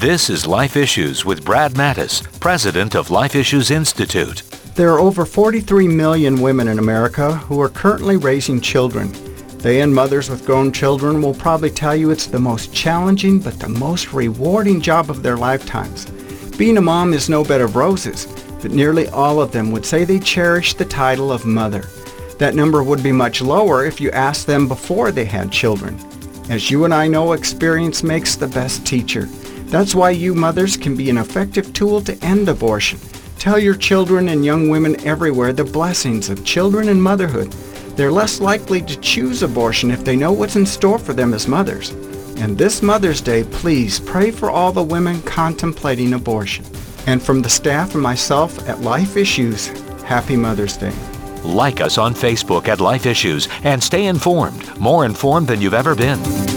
This is Life Issues with Brad Mattis, president of Life Issues Institute. There are over 43 million women in America who are currently raising children. They and mothers with grown children will probably tell you it's the most challenging but the most rewarding job of their lifetimes. Being a mom is no bed of roses, but nearly all of them would say they cherish the title of mother. That number would be much lower if you asked them before they had children. As you and I know, experience makes the best teacher. That's why you mothers can be an effective tool to end abortion. Tell your children and young women everywhere the blessings of children and motherhood. They're less likely to choose abortion if they know what's in store for them as mothers. And this Mother's Day, please pray for all the women contemplating abortion. And from the staff and myself at Life Issues, Happy Mother's Day. Like us on Facebook at Life Issues and stay informed, more informed than you've ever been.